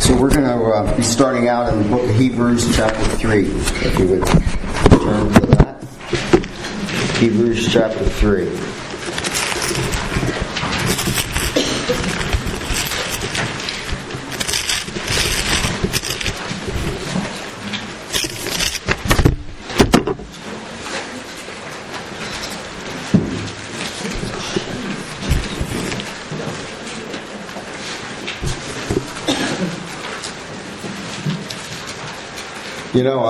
So we're going to be starting out in the book of Hebrews chapter 3, if you would turn to that. Hebrews chapter 3. You know,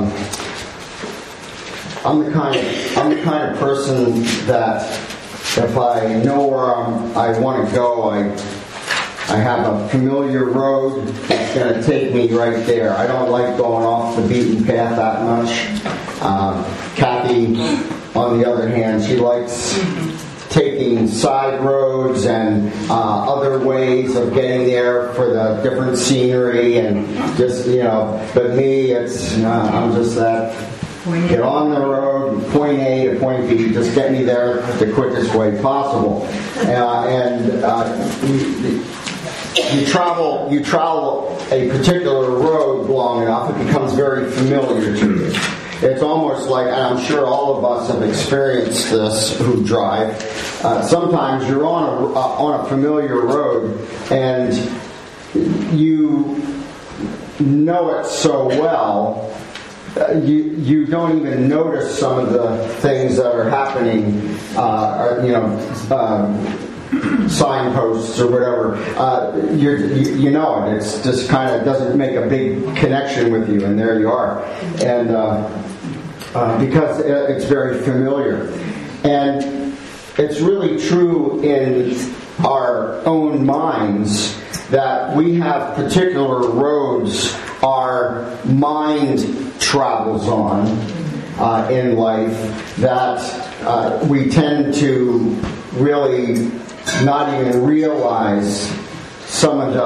I'm the kind of person that if I know where I want to go, I have a familiar road that's going to take me right there. I don't like going off the beaten path that much. Kathy, on the other hand, she likes taking side roads and other ways of getting there for the different scenery and just, but me, it's, I'm just that, get on the road, point A to point B, just get me there the quickest way possible. You travel a particular road long enough, it becomes very familiar to you. It's almost like, and I'm sure all of us have experienced this who drive. Sometimes you're on a familiar road and you know it so well, you don't even notice some of the things that are happening. Signposts or whatever. You know it. It's just kind of doesn't make a big connection with you, and there you are. And because it's very familiar. And it's really true in our own minds that we have particular roads our mind travels on in life that we tend to really not even realize some of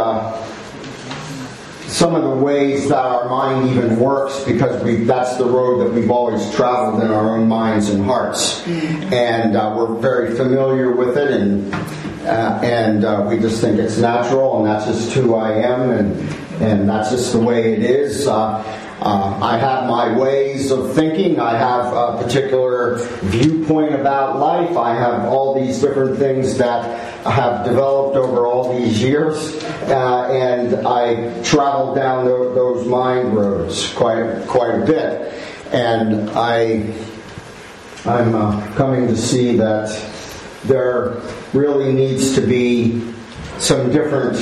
the ways that our mind even works, because that's the road that we've always traveled in our own minds and hearts, and we're very familiar with it, and we just think it's natural, and that's just who I am, and that's just the way it is. I have my ways of thinking. I have a particular viewpoint about life. I have all these different things that have developed over all these years, and I travel down those mind roads quite a bit. And I'm coming to see that there really needs to be some different,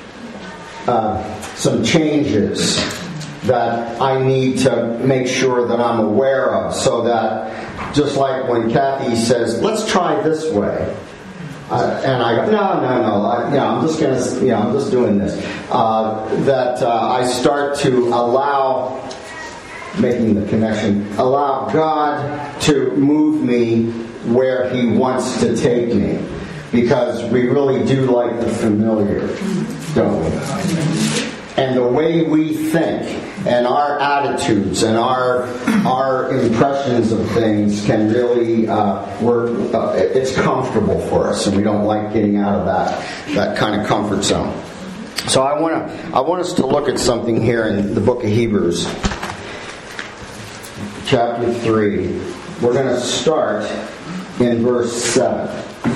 some changes that I need to make sure that I'm aware of, so that just like when Kathy says, let's try this way, and I go, no, I'm just doing this, that I start to allow God to move me where He wants to take me, because we really do like the familiar, don't we? And the way we think and our attitudes and our impressions of things can really it's comfortable for us, and we don't like getting out of that kind of comfort zone. So I want us to look at something here in the book of Hebrews, chapter 3. We're going to start in verse 7.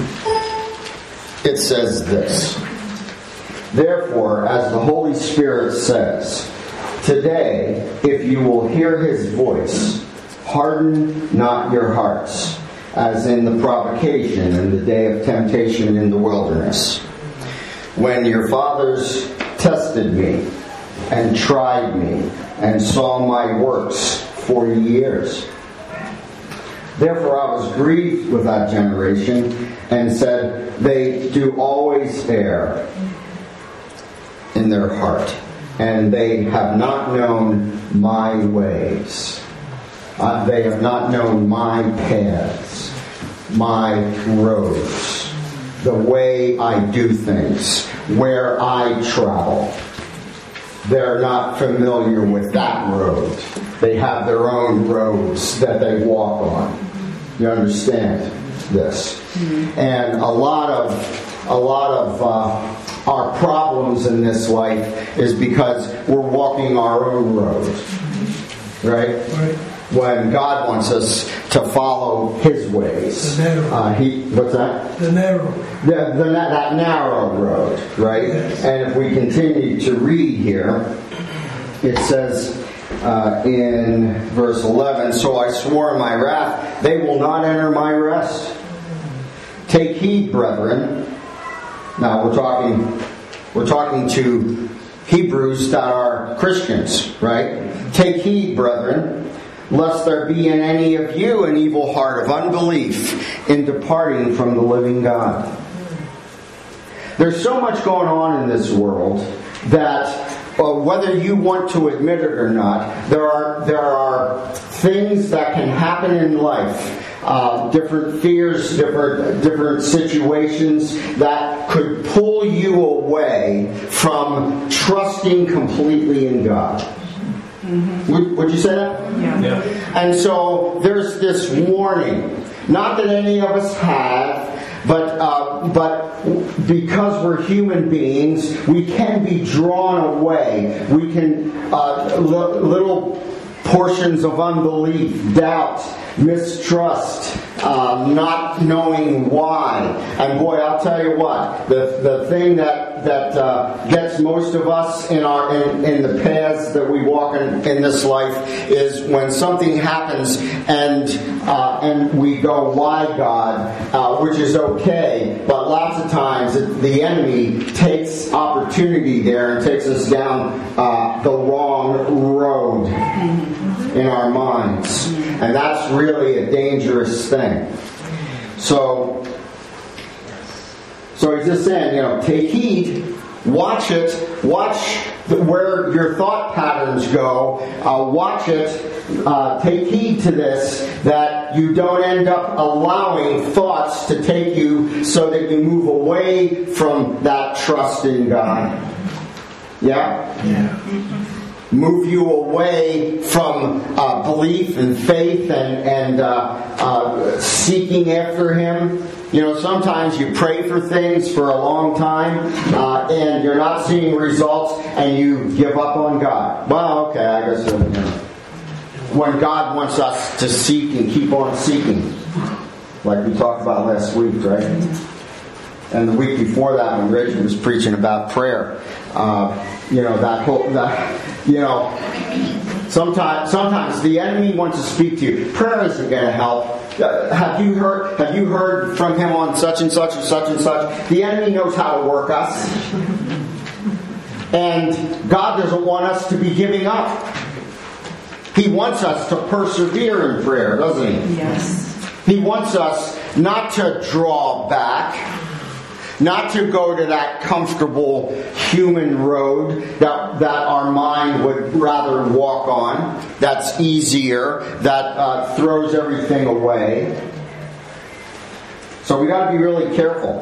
It says this: Therefore, as the Holy Spirit says, today, if you will hear His voice, harden not your hearts, as in the provocation in the day of temptation in the wilderness, when your fathers tested me and tried me and saw my works 40 years. Therefore I was grieved with that generation and said, they do always err in their heart, and they have not known my ways. They have not known my paths, my roads, the way I do things, where I travel. They're not familiar with that road. They have their own roads that they walk on. You understand this? And a lot of a lot of our problems in this life is because we're walking our own road, right? When God wants us to follow His ways. The narrow. What's that? The narrow. That narrow road, right? Yes. And if we continue to read here, it says in verse 11, "So I swore in my wrath, they will not enter my rest. Take heed, brethren." Now we're talking to Hebrews that are Christians, right? "Take heed, brethren, lest there be in any of you an evil heart of unbelief in departing from the living God." There's so much going on in this world that whether you want to admit it or not, there are things that can happen in life, different fears, different situations that could pull you away from trusting completely in God. Would you say that? Yeah. And so there's this warning. Not that any of us have, but because we're human beings, we can be drawn away. We can little portions of unbelief, doubt, mistrust, not knowing why. And boy, I'll tell you what, the thing that gets most of us in the paths that we walk in this life is when something happens and we go, "Why, God?" Which is okay, but lots of times the enemy takes opportunity there and takes us down the wrong road in our minds. And that's really a dangerous thing. So he's just saying, take heed, watch it, watch where your thought patterns go, watch it, take heed to this, that you don't end up allowing thoughts to take you so that you move away from that trust in God. Yeah? Yeah. Move you away from belief and faith and seeking after Him. Sometimes you pray for things for a long time and you're not seeing results and you give up on God. Well, okay, I guess when God wants us to seek and keep on seeking, like we talked about last week, right? And the week before that, when Reggie was preaching about prayer, sometimes the enemy wants to speak to you. Prayer isn't going to help. Have you heard from him on such and such and such and such? The enemy knows how to work us. And God doesn't want us to be giving up. He wants us to persevere in prayer, doesn't He? Yes. He wants us not to draw back, not to go to that comfortable human road that our mind would rather walk on, that's easier, that throws everything away. So we got to be really careful.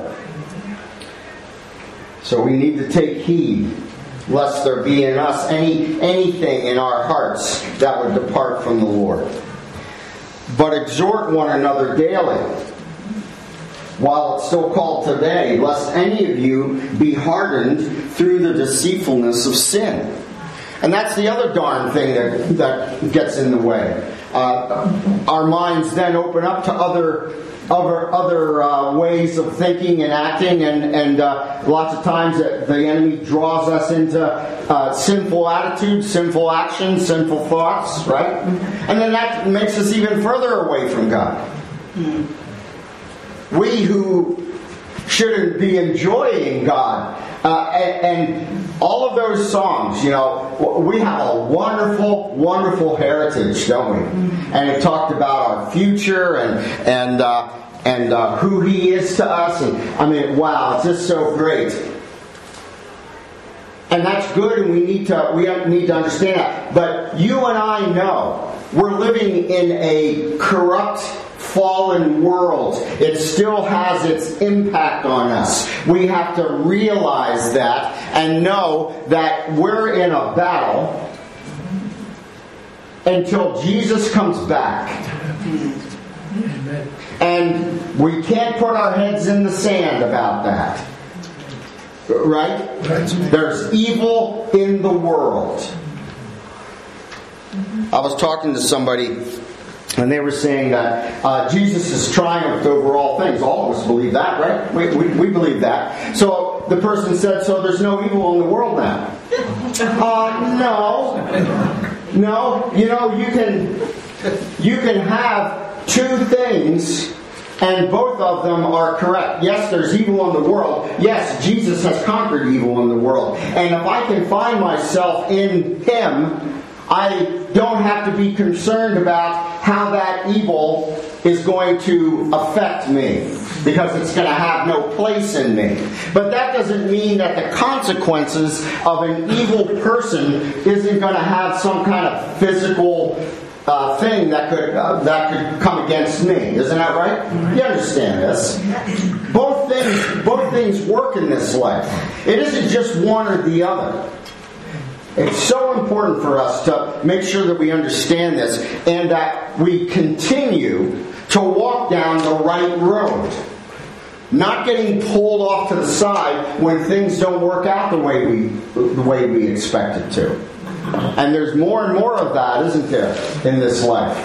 So we need to take heed, lest there be in us anything in our hearts that would depart from the Lord. But exhort one another daily, while it's still called today, lest any of you be hardened through the deceitfulness of sin. And that's the other darn thing that gets in the way. Our minds then open up to other ways of thinking and acting, and lots of times the enemy draws us into sinful attitudes, sinful actions, sinful thoughts, right? And then that makes us even further away from God. We who shouldn't be enjoying God. And all of those songs, we have a wonderful, wonderful heritage, don't we? And it talked about our future and who He is to us. And wow, it's just so great. And that's good, and we need to understand that. But you and I know we're living in a corrupt, fallen world. It still has its impact on us. We have to realize that and know that we're in a battle until Jesus comes back. And we can't put our heads in the sand about that. Right? There's evil in the world. I was talking to somebody, and they were saying that Jesus has triumphed over all things. All of us believe that, right? We believe that. So the person said, so there's no evil in the world now? No. You know, you can have two things, and both of them are correct. Yes, there's evil in the world. Yes, Jesus has conquered evil in the world. And if I can find myself in Him, I don't have to be concerned about how that evil is going to affect me, because it's going to have no place in me. But that doesn't mean that the consequences of an evil person isn't going to have some kind of physical thing that could come against me. Isn't that right? You understand this? Both things work in this life. It isn't just one or the other. It's so important for us to make sure that we understand this, and that we continue to walk down the right road. Not getting pulled off to the side when things don't work out the way we expect it to. And there's more and more of that, isn't there, in this life?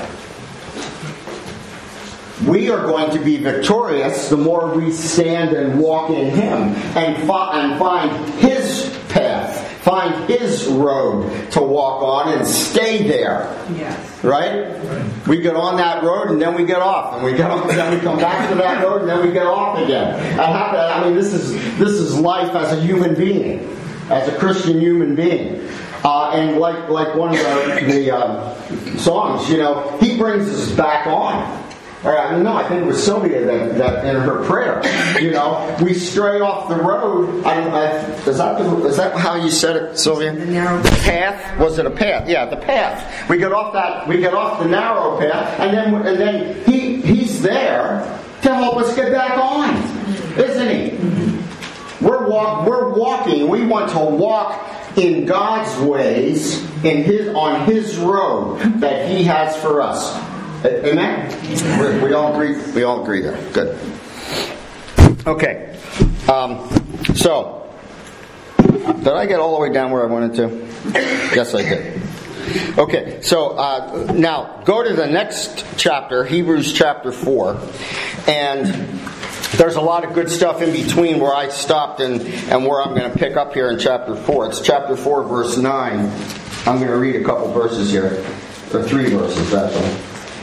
We are going to be victorious the more we stand and walk in Him and find His path. Find His road to walk on and stay there. Yes. Right? We get on that road and then we get off. And we get off, and then we come back to that road and then we get off again. This is life as a human being. As a Christian human being. And like one of the songs, you know, He brings us back on. I think it was Sylvia that in her prayer, you know, we stray off the road. Is that how you said it, Sylvia? The path? Was it a path? Yeah, the path. We get off the narrow path, and then He's there to help us get back on, isn't He? We're walking. We want to walk in God's ways, on His road that He has for us. Amen? We all agree. We all agree there. Good. Okay. So, did I get all the way down where I wanted to? Yes, I did. Okay. So now go to the next chapter, Hebrews chapter 4, and there's a lot of good stuff in between where I stopped and where I'm going to pick up here in chapter 4. It's chapter 4, verse 9. I'm going to read a couple verses here, or 3 verses actually.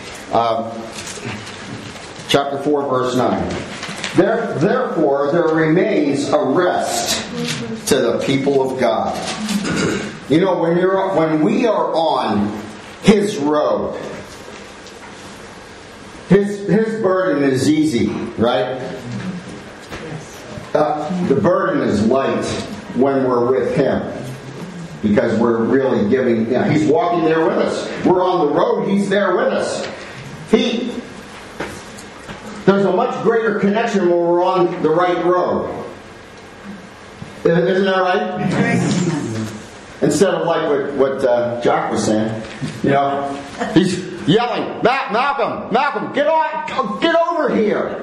Chapter 4, verse 9. Therefore, there remains a rest to the people of God. You know, when we are on His road, His burden is easy, right? The burden is light when we're with Him, because we're really giving. You know, He's walking there with us. We're on the road. He's there with us. There's a much greater connection when we're on the right road. Isn't that right? Instead of like what Jock was saying, you know, he's yelling, Malcolm, get over here.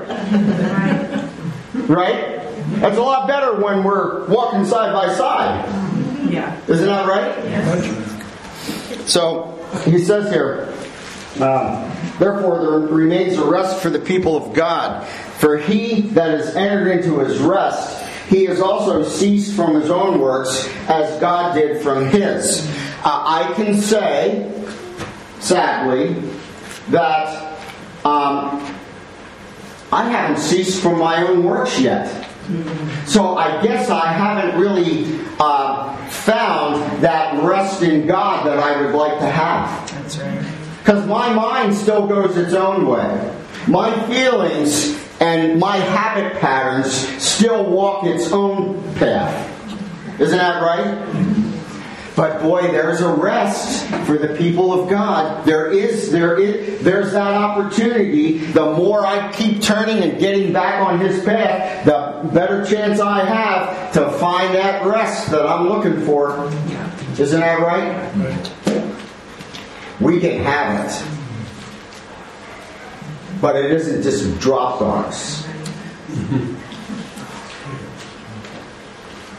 Right? That's a lot better when we're walking side by side. Yeah. Isn't that right? Yes. So he says here, therefore there remains a rest for the people of God. For he that has entered into his rest, he has also ceased from his own works, as God did from his. I can say, sadly, that I haven't ceased from my own works yet. So I guess I haven't really found that rest in God that I would like to have. That's right. Because my mind still goes its own way. My feelings and my habit patterns still walk its own path. Isn't that right? But boy, there's a rest for the people of God. There's that opportunity. The more I keep turning and getting back on His path, the better chance I have to find that rest that I'm looking for. Isn't that right? We can have it. But it isn't just dropped on us.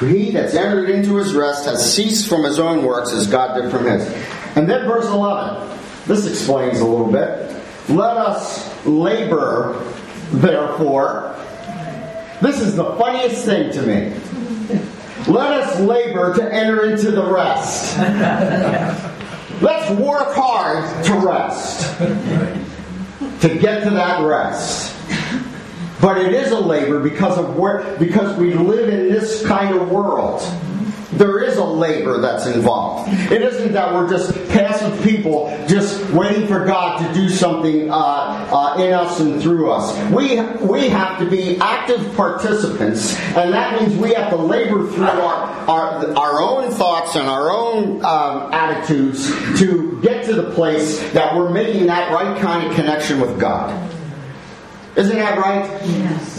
For he that's entered into his rest has ceased from his own works as God did from his. And then verse 11. This explains a little bit. Let us labor, therefore. This is the funniest thing to me. Let us labor to enter into the rest. Let's work hard to rest. To get to that rest. But it is a labor because we live in this kind of world. There is a labor that's involved. It isn't that we're just passive people just waiting for God to do something in us and through us. We have to be active participants, and that means we have to labor through our own thoughts and our own attitudes to get to the place that we're making that right kind of connection with God. Isn't that right? Yes.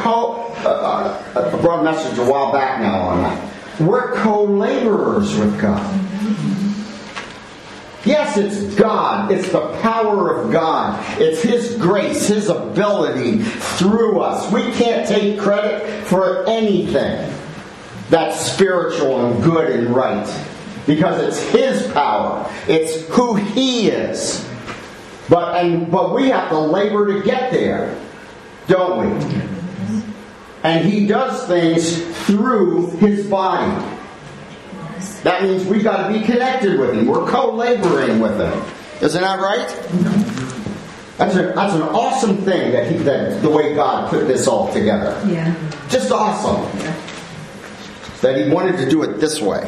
I brought a message a while back now on that. We're co-laborers with God. Yes, it's God. It's the power of God. It's His grace, His ability through us. We can't take credit for anything that's spiritual and good and right. Because it's His power. It's who He is. But we have to labor to get there. Don't we? And He does things through His body. That means we've got to be connected with Him. We're co-laboring with Him. Isn't that right? That's an awesome thing that the way God put this all together. Yeah. Just awesome. Yeah. That He wanted to do it this way.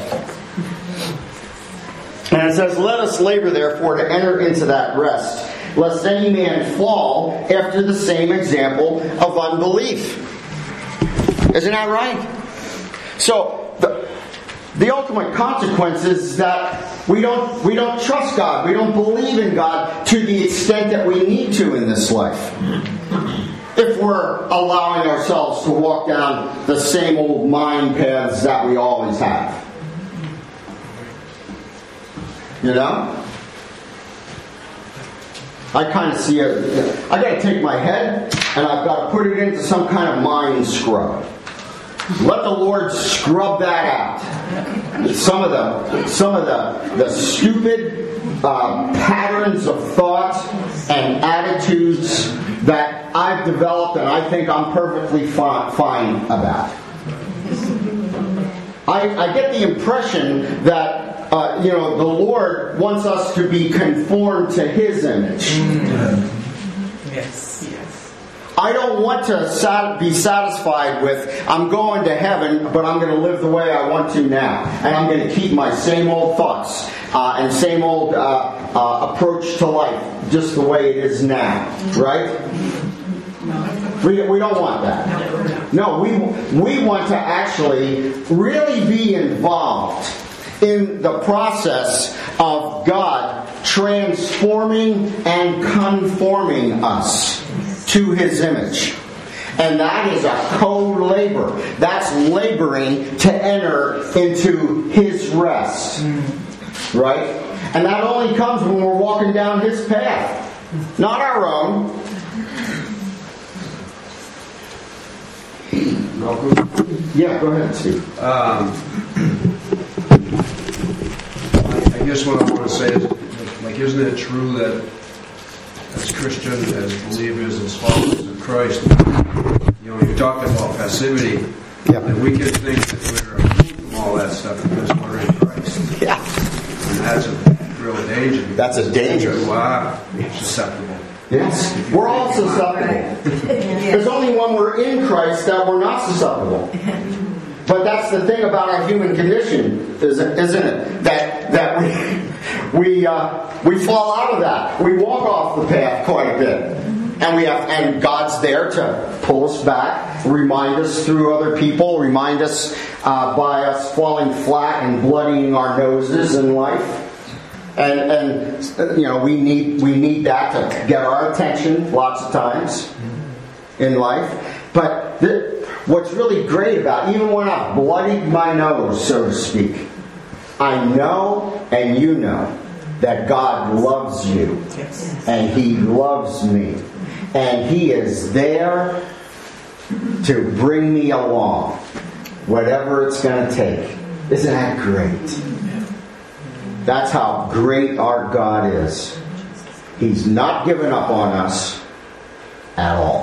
And it says, let us labor therefore to enter into that rest, lest any man fall after the same example of unbelief. Isn't that right? So the ultimate consequence is that we don't trust God. We don't believe in God to the extent that we need to in this life. If we're allowing ourselves to walk down the same old mind paths that we always have. You know? I kind of see it. I got to take my head and I've got to put it into some kind of mind scrub. Let the Lord scrub that out. Some of the stupid patterns of thought and attitudes that I've developed and I think I'm perfectly fine about. I get the impression that the Lord wants us to be conformed to His image. Yes. I don't want to be satisfied with, I'm going to heaven, but I'm going to live the way I want to now. And I'm going to keep my same old thoughts and same old approach to life just the way it is now. Right? We don't want that. No, we want to actually really be involved in the process of God transforming and conforming us to His image. And that is a co-labor. That's laboring to enter into His rest. Right? And that only comes when we're walking down His path. Not our own. Yeah, go ahead, Steve. I guess what I want to say is, isn't it true that as Christians, as believers, as followers of Christ, you talked about passivity, that we can think that we're removed from all that stuff because we're in Christ. Yeah. And that's a real danger. That's a danger. You are susceptible. Yes. We're all susceptible. There's only when we're in Christ that we're not susceptible. But that's the thing about our human condition, isn't it? That we fall out of that. We walk off the path quite a bit, and God's there to pull us back, remind us through other people, remind us by us falling flat and bloodying our noses in life. And we need that to get our attention lots of times in life. But what's really great about, even when I've bloodied my nose, so to speak, I know and you know that God loves you. And He loves me. And He is there to bring me along. whatever it's going to take. Isn't that great? That's how great our God is. He's not given up on us at all.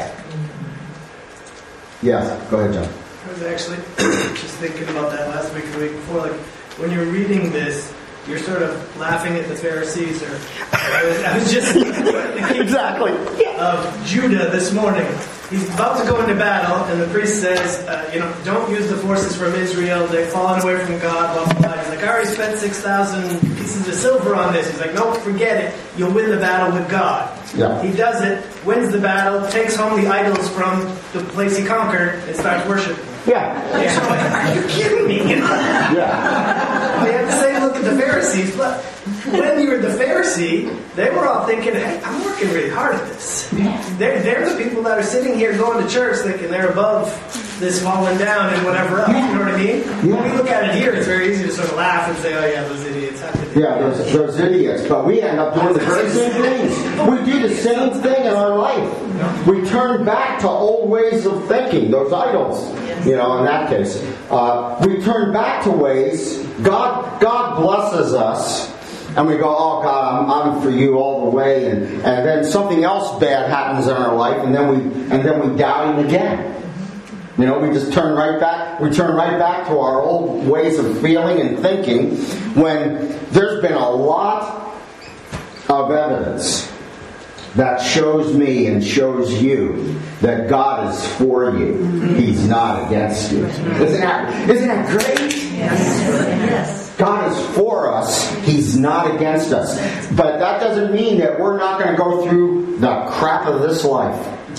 Yes, go ahead, John. I was actually just thinking about that last week, the week before. Like, when you're reading this, you're sort of laughing at the Pharisees, or I was just thinking exactly of Judah this morning. He's about to go into battle, and the priest says, don't use the forces from Israel. They've fallen away from God, blah, blah, blah. He's like, I already spent 6,000 pieces of silver on this. He's like, no, forget it. You'll win the battle with God. Yeah. He does it, wins the battle, takes home the idols from the place he conquered, and starts worshiping. Yeah. So I'm like, are you kidding me? Yeah. They have to say, look at the Pharisees. But when you were the Pharisee, they were all thinking, hey, I'm working really hard at this. They're the people that are sitting here going to church thinking they're above this falling down and whatever else. You know what I mean? When we look at it here, it's very easy to sort of laugh and say, oh yeah, those idiots. Yeah, those idiots. But we end up doing the very same things. We do the same thing in our life. We turn back to old ways of thinking, those idols. In that case. We turn back to ways. God blesses us. And we go, oh God, I'm for you all the way. And then something else bad happens in our life. And then we doubt Him again. We just turn right back. We turn right back to our old ways of feeling and thinking, when there's been a lot of evidence that shows me and shows you that God is for you. He's not against you. Isn't that great? Yes. God is for us. He's not against us. But that doesn't mean that we're not going to go through the crap of this life.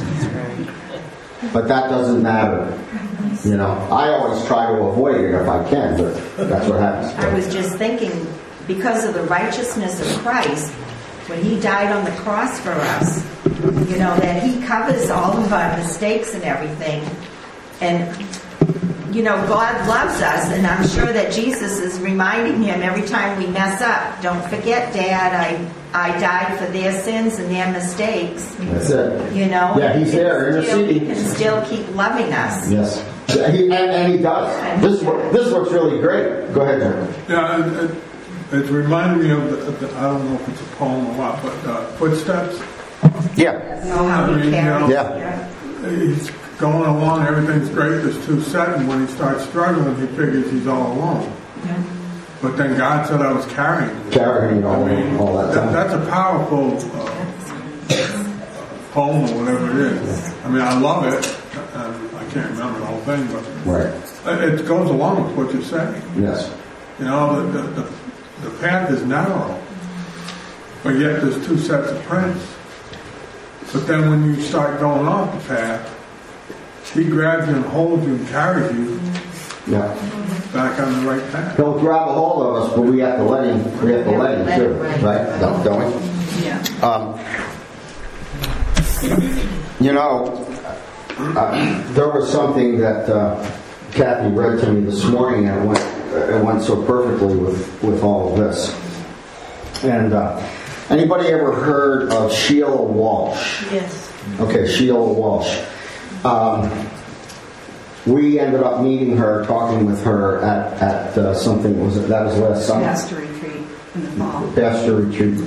But that doesn't matter. I always try to avoid it if I can, but that's what happens. I was just thinking, because of the righteousness of Christ, when He died on the cross for us, that He covers all of our mistakes and everything. And, God loves us, and I'm sure that Jesus is reminding Him every time we mess up, don't forget, Dad, I died for their sins and their mistakes. That's it. Yeah, He's there interceding. He can still keep loving us. Yes. And He does. This works really great. Go ahead, John. Yeah, it reminded me of the, I don't know if it's a poem or what, but Footsteps. Yeah. He's going along, everything's great, there's two set, and when he starts struggling, he figures he's all alone. Yeah. But then God said I was carrying all that time. That's a powerful poem or whatever it is. I love it. I can't remember the whole thing, but it goes along with what you're saying. Yes. The path is narrow, but yet there's two sets of prints. But then when you start going off the path, He grabs you and holds you and carries you back on the right path. He'll grab a hold of us, but we have to let him. We have to let him too, right? Don't we? Yeah. There was something that Kathy read to me this morning, and it went so perfectly with all of this. And anybody ever heard of Sheila Walsh? Yes. Okay, Sheila Walsh. We ended up meeting her, talking with her at something. That was last summer. Pastor retreat in the fall. Pastor retreat,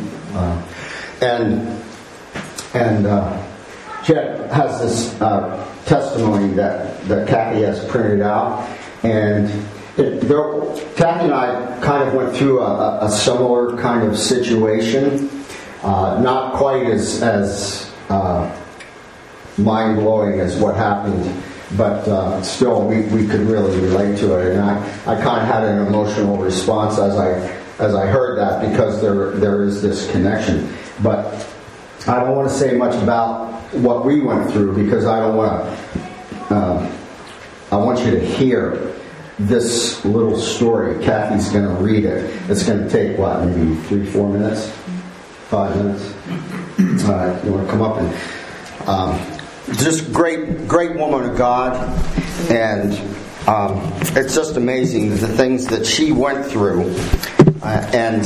and she has this testimony that Kathy has printed out, and Kathy and I kind of went through a similar kind of situation, not quite as mind-blowing as what happened, but still we could really relate to it, and I kind of had an emotional response as I heard that, because there is this connection. But I don't want to say much about what we went through, because I don't want to. I want you to hear this little story. Kathy's going to read it. It's going to take maybe 3-4 minutes, 5 minutes. All right, you want to come up and. Just great woman of God, and it's just amazing the things that she went through and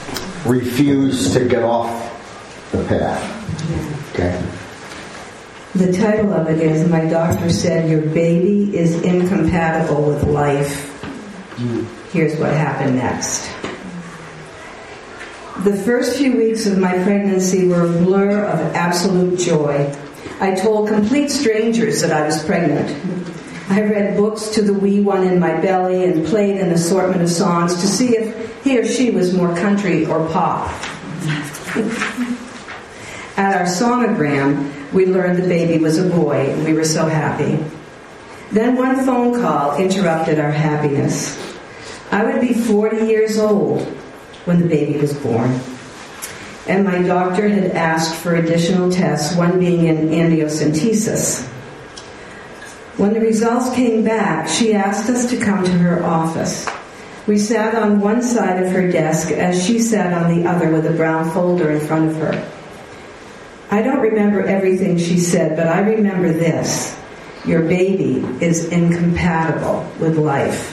refused to get off the path. Okay. The title of it is, My Doctor Said Your Baby is Incompatible with Life. Here's what happened next. The first few weeks of my pregnancy were a blur of absolute joy. I told complete strangers that I was pregnant. I read books to the wee one in my belly and played an assortment of songs to see if he or she was more country or pop. At our sonogram, we learned the baby was a boy, and we were so happy. Then one phone call interrupted our happiness. I would be 40 years old when the baby was born. And my doctor had asked for additional tests, one being an amniocentesis. When the results came back, she asked us to come to her office. We sat on one side of her desk as she sat on the other with a brown folder in front of her. I don't remember everything she said, but I remember this. Your baby is incompatible with life.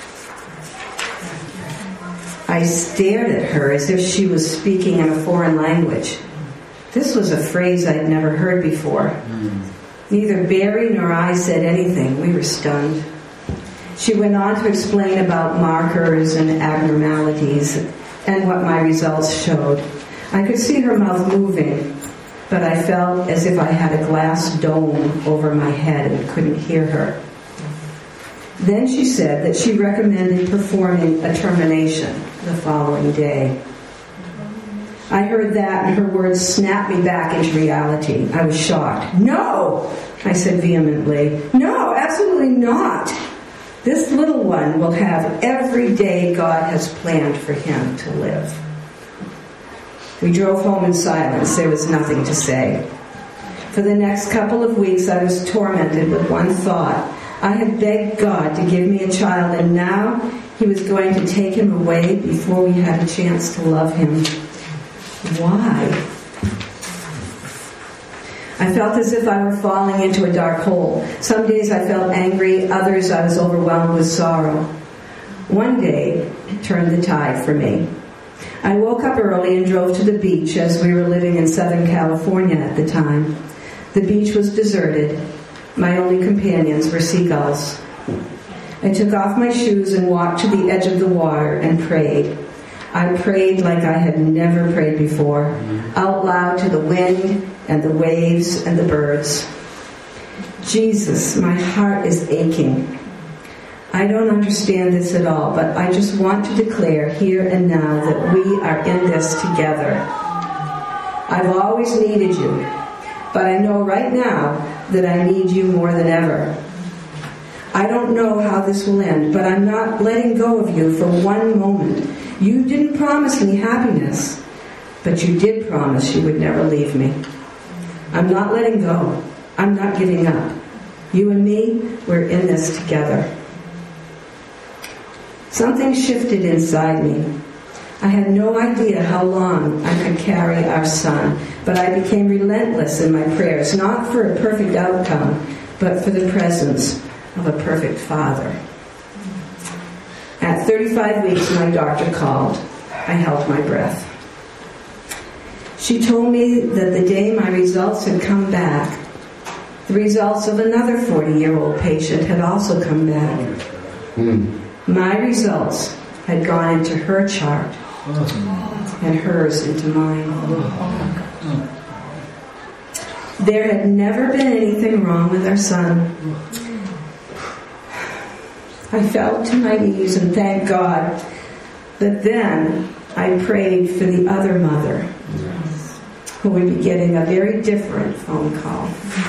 I stared at her as if she was speaking in a foreign language. This was a phrase I'd never heard before. Neither Barry nor I said anything. We were stunned. She went on to explain about markers and abnormalities and what my results showed. I could see her mouth moving, but I felt as if I had a glass dome over my head and couldn't hear her. Then she said that she recommended performing a termination the following day. I heard that, and her words snapped me back into reality. I was shocked. No, I said vehemently. No, absolutely not. This little one will have every day God has planned for him to live. We drove home in silence. There was nothing to say. For the next couple of weeks, I was tormented with one thought. I had begged God to give me a child, and now he was going to take him away before we had a chance to love him. Why? I felt as if I were falling into a dark hole. Some days I felt angry, others I was overwhelmed with sorrow. One day turned the tide for me. I woke up early and drove to the beach, as we were living in Southern California at the time. The beach was deserted. My only companions were seagulls. I took off my shoes and walked to the edge of the water and prayed. I prayed like I had never prayed before, out loud to the wind and the waves and the birds. Jesus, my heart is aching. I don't understand this at all, but I just want to declare here and now that we are in this together. I've always needed you, but I know right now that I need you more than ever. I don't know how this will end, but I'm not letting go of you for one moment. You didn't promise me happiness, but you did promise you would never leave me. I'm not letting go. I'm not giving up. You and me, we're in this together. Something shifted inside me. I had no idea how long I could carry our son, but I became relentless in my prayers, not for a perfect outcome, but for the presence of a perfect father. At 35 weeks, my doctor called. I held my breath. She told me that the day my results had come back, the results of another 40-year-old patient had also come back. My results had gone into her chart and hers into mine. There had never been anything wrong with our son. I fell to my knees and thanked God. But then I prayed for the other mother, who would be getting a very different phone call.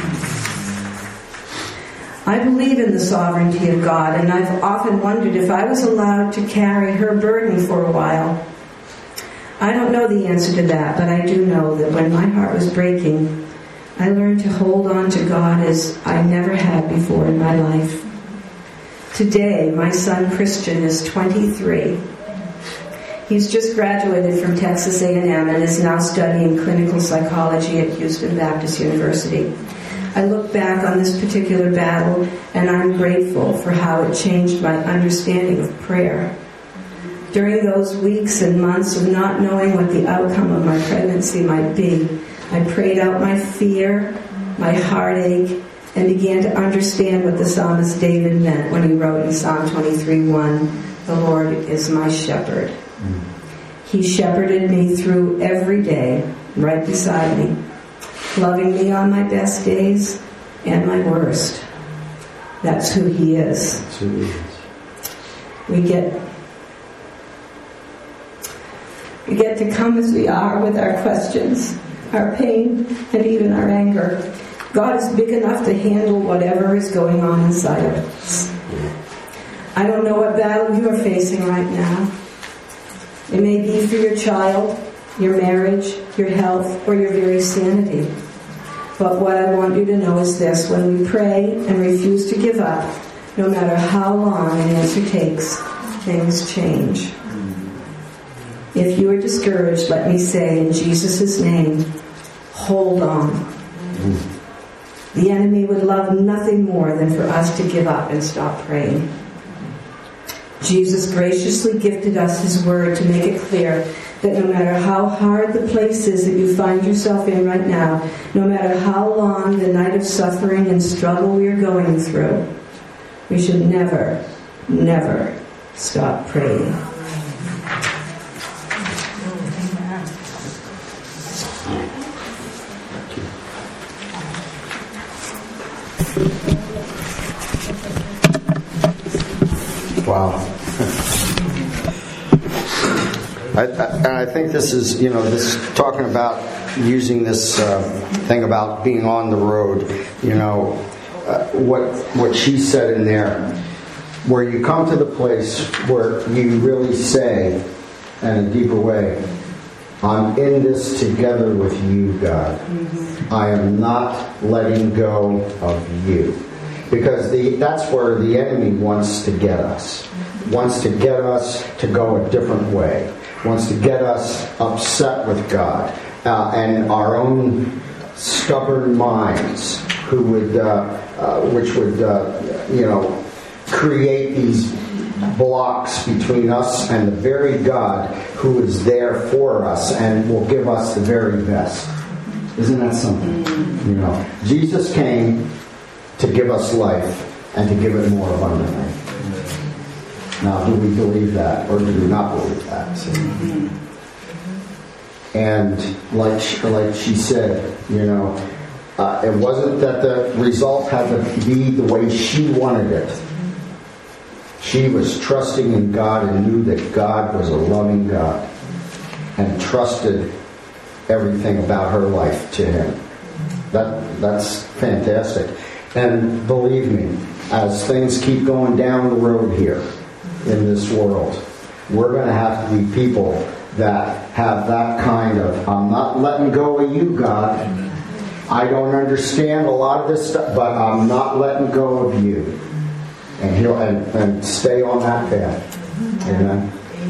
I believe in the sovereignty of God, and I've often wondered if I was allowed to carry her burden for a while. I don't know the answer to that, but I do know that when my heart was breaking, I learned to hold on to God as I never had before in my life. Today, my son Christian is 23. He's just graduated from Texas A&M and is now studying clinical psychology at Houston Baptist University. I look back on this particular battle and I'm grateful for how it changed my understanding of prayer. During those weeks and months of not knowing what the outcome of my pregnancy might be, I prayed out my fear my heartache, and began to understand what the psalmist David meant when he wrote in Psalm 23:1, "The Lord is my shepherd." He shepherded me through every day, right beside me, loving me on my best days and my worst. That's who He is. That's who He is. We get to come as we are with our questions, our pain, and even our anger. God is big enough to handle whatever is going on inside of us. I don't know what battle you are facing right now. It may be for your child, your marriage, your health, or your very sanity. But what I want you to know is this: when we pray and refuse to give up, no matter how long an answer takes, things change. If you are discouraged, let me say in Jesus' name, hold on. The enemy would love nothing more than for us to give up and stop praying. Jesus graciously gifted us His Word to make it clear that no matter how hard the place is that you find yourself in right now, no matter how long the night of suffering and struggle we are going through, we should never, never stop praying. Wow. I think this is, this talking about using this thing about being on the road, what she said in there, where you come to the place where you really say, in a deeper way, I'm in this together with you, God. I am not letting go of you. Because that's where the enemy wants to get us. Wants to get us to go a different way. Wants to get us upset with God. And our own stubborn minds which would create these blocks between us and the very God who is there for us and will give us the very best. Isn't that something? Jesus came to give us life and to give it more abundantly. Now, do we believe that or do we not believe that? And like she said, it wasn't that the result had to be the way she wanted it. She was trusting in God and knew that God was a loving God and trusted everything about her life to Him. That's fantastic. And believe me, as things keep going down the road here in this world, we're going to have to be people that have that kind of, I'm not letting go of you, God. I don't understand a lot of this stuff, but I'm not letting go of you. And stay on that path. Amen.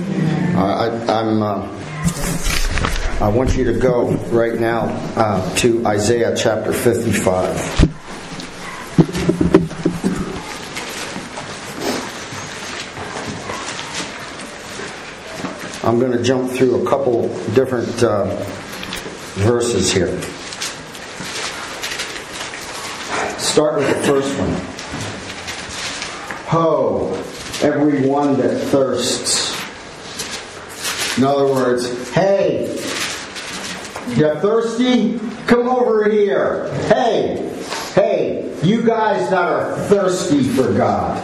I want you to go right now to Isaiah chapter 55. I'm going to jump through a couple different verses here. Start with the first one. Ho, everyone that thirsts. In other words, hey, you thirsty? Come over here. Hey, you guys that are thirsty for God.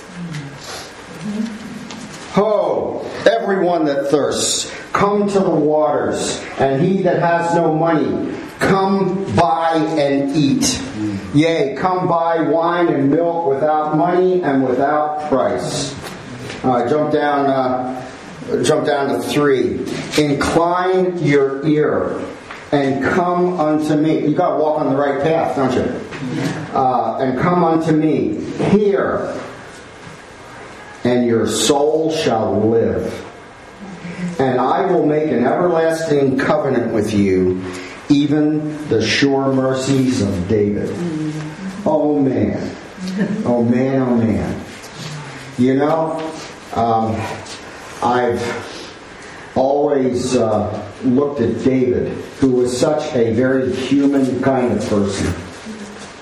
Ho, everyone that thirsts, come to the waters, and he that has no money, come buy and eat. Yea, come buy wine and milk without money and without price. Jump down to 3. Incline your ear and come unto me. You got to walk on the right path, don't you? And come unto me. Hear, and your soul shall live. And I will make an everlasting covenant with you, even the sure mercies of David. Oh man. Oh man, oh man. I've always looked at David, who was such a very human kind of person.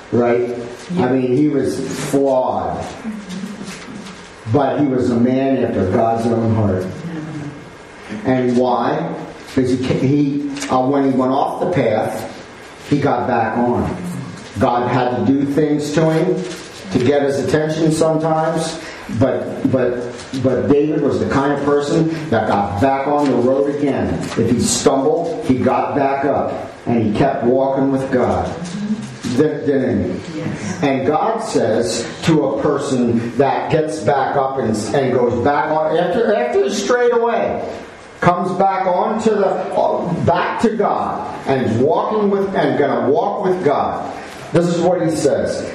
right? I mean, he was flawed. But he was a man after God's own heart. And why? Because he when he went off the path, he got back on. God had to do things to him to get his attention sometimes. But David was the kind of person that got back on the road again. If he stumbled, he got back up. And he kept walking with God. Didn't he? Yes. And God says to a person that gets back up and goes back on after he strayed away, comes back on to back to God and is walking with and going to walk with God. This is what he says.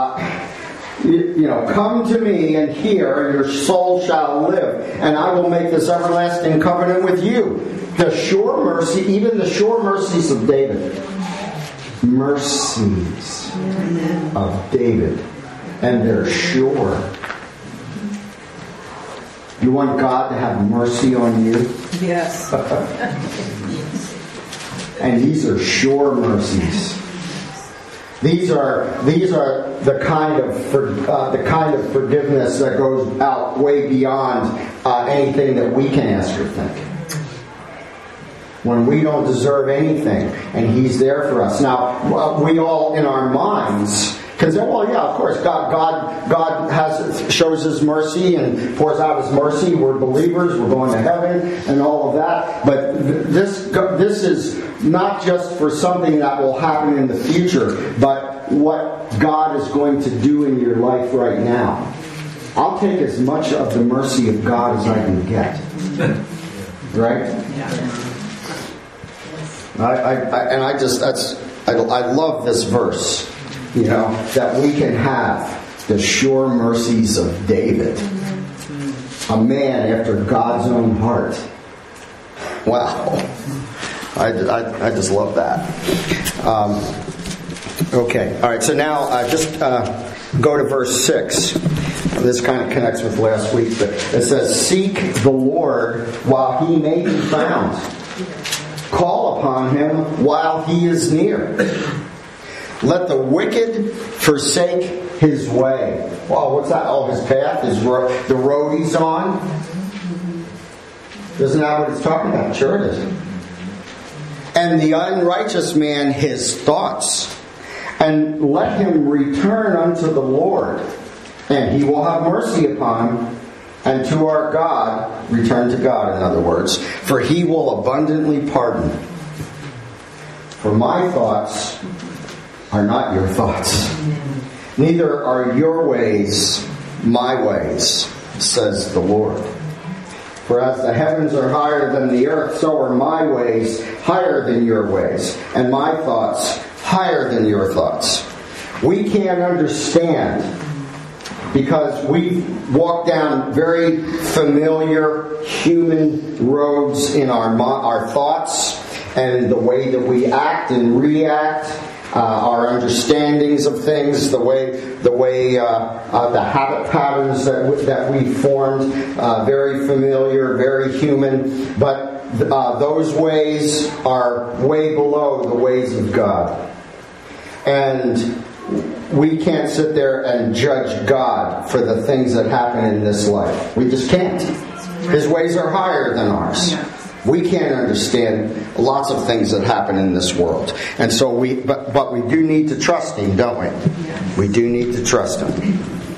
Come to me and hear, and your soul shall live, and I will make this everlasting covenant with you. The sure mercy, even the sure mercies of David. Mercies of David, and they're sure. You want God to have mercy on you? Yes. And these are sure mercies. These are the kind of forgiveness that goes out way beyond anything that we can ask or think. When we don't deserve anything, and He's there for us. Now, we all in our minds can say, "Well, yeah, of course, God shows His mercy and pours out His mercy. We're believers. We're going to heaven, and all of that." But this is not just for something that will happen in the future, but what God is going to do in your life right now. I'll take as much of the mercy of God as I can get. Right? Yeah. I love this verse, that we can have the sure mercies of David, a man after God's own heart. Wow, I just love that. Okay, all right. So now just go to verse 6. This kind of connects with last week, but it says, "Seek the Lord while He may be found. Call upon Him while He is near. Let the wicked forsake his way." Well, what's that? Oh, his path, the road he's on. Isn't that what it's talking about? Sure it is. "And the unrighteous man his thoughts. And let him return unto the Lord, and He will have mercy upon him. And to our God," return to God, in other words, "for He will abundantly pardon. For my thoughts are not your thoughts, neither are your ways my ways, says the Lord. For as the heavens are higher than the earth, so are my ways higher than your ways, and my thoughts higher than your thoughts." We can't understand, because we walk down very familiar human roads in our thoughts and the way that we act and react, our understandings of things, the habit patterns that we formed, very familiar, very human. But those ways are way below the ways of God, and we can't sit there and judge God for the things that happen in this life. We just can't. His ways are higher than ours. We can't understand lots of things that happen in this world. And so but we do need to trust Him, don't we? We do need to trust Him.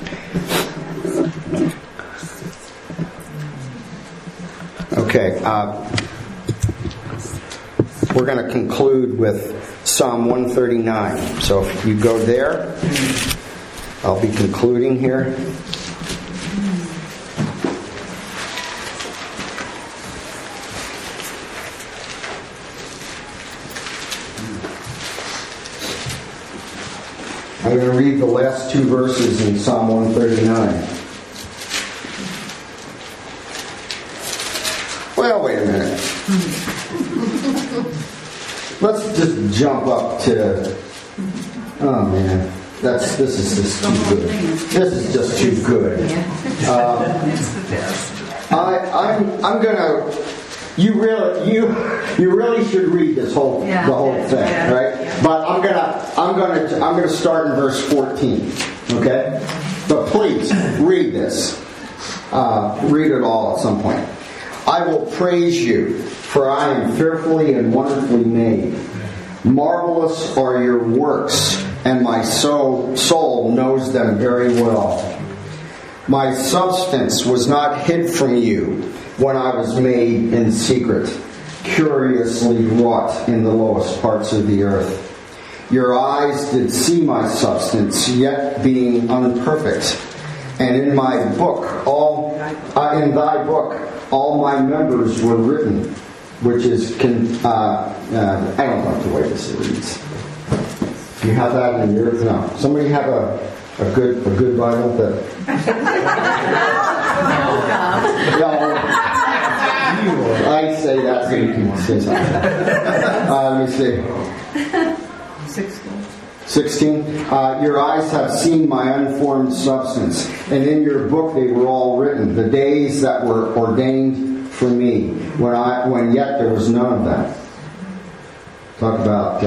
Okay. We're going to conclude with Psalm 139. So if you go there, I'll be concluding here. I'm going to read the last two verses in Psalm 139. Well, wait a minute. Let's just jump up to... Oh, man. This is just too good. This is just too good. I'm going to You really should read the whole thing, right? But I'm gonna start in verse 14, okay? But please read this. Read it all at some point. I will praise you, for I am fearfully and wonderfully made. Marvelous are your works, and my soul knows them very well. My substance was not hid from you when I was made in secret, curiously wrought in the lowest parts of the earth. Your eyes did see my substance, yet being unperfect. And in my book, in thy book, all my members were written, which is, I don't like the way this reads. Do you have that in your? No. Somebody have a good Bible that. I say that so you can say something. Let me see. 16. Your eyes have seen my unformed substance, and in your book they were all written, the days that were ordained for me, when yet there was none of them. Talk about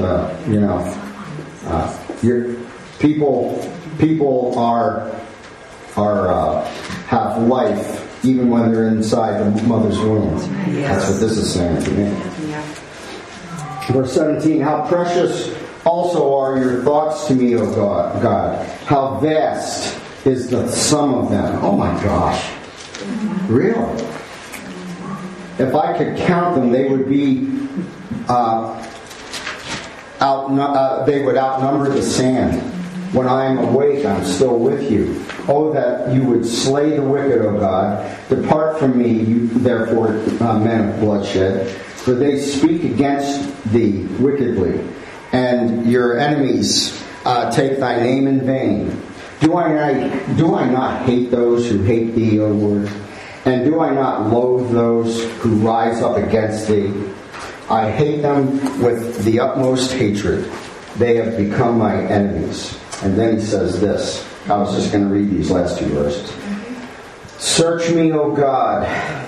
your people have life even when they're inside the mother's womb. Yes. That's what this is saying to me. Yeah. Verse 17, how precious also are your thoughts to me, O God. How vast is the sum of them. Oh my gosh. Really? If I could count them, they would be they would outnumber the sand. When I am awake, I'm still with you. Oh, that you would slay the wicked, O God. Depart from me, you therefore, men of bloodshed, for they speak against thee wickedly, and your enemies take thy name in vain. Do I not hate those who hate thee, O Lord? And do I not loathe those who rise up against thee? I hate them with the utmost hatred. They have become my enemies. And then he says this. I was just going to read these last two verses. Search me, O God.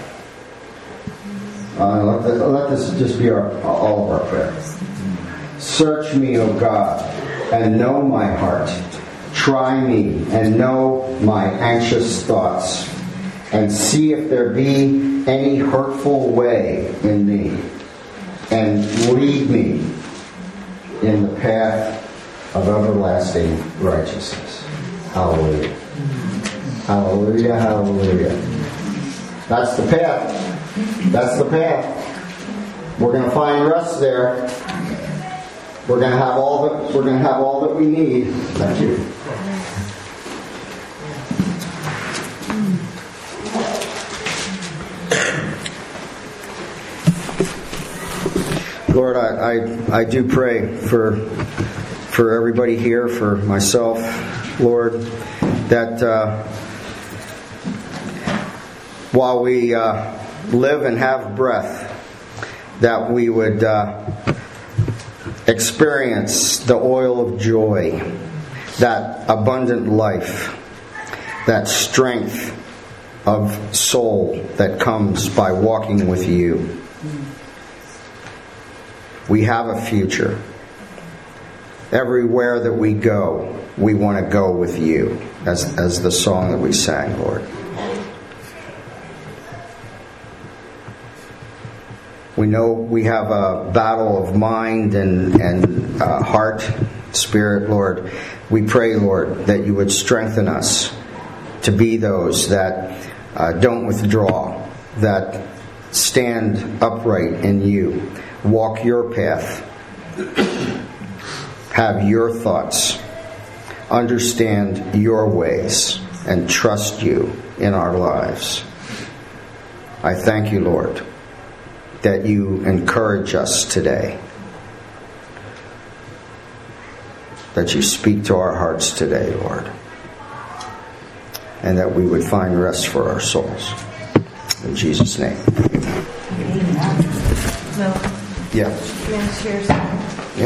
Let this just be all of our prayers. Search me, O God, and know my heart. Try me and know my anxious thoughts, and see if there be any hurtful way in me, and lead me in the path of everlasting righteousness. Hallelujah. Hallelujah, hallelujah. That's the path. That's the path. We're going to find rest there. We're going to have all that we need. Thank you. Lord, I do pray for everybody here, for myself, Lord, that while we live and have breath, that we would experience the oil of joy, that abundant life, that strength of soul that comes by walking with you. We have a future. Everywhere that we go, we want to go with you, as the song that we sang, Lord. We know we have a battle of mind and heart, spirit, Lord. We pray, Lord, that you would strengthen us to be those that don't withdraw, that stand upright in you, walk your path, have your thoughts, understand your ways, and trust you in our lives. I thank you, Lord, that you encourage us today, that you speak to our hearts today, Lord, and that we would find rest for our souls. In Jesus' name. Amen. Well, yeah. share something.